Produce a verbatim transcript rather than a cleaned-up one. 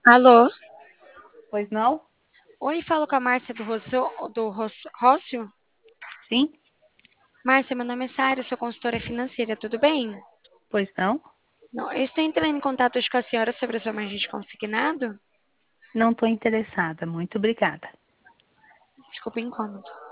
Alô? Pois não? Oi, falo com a Márcia do, Rosso, do Rosso, Rócio? Sim? Márcia, meu nome é Sara, eu sou consultora financeira, tudo bem? Pois não? Não, eu estou entrando em contato hoje com a senhora sobre a sua margem de consignado. Não estou interessada. Muito obrigada. Desculpa o incômodo.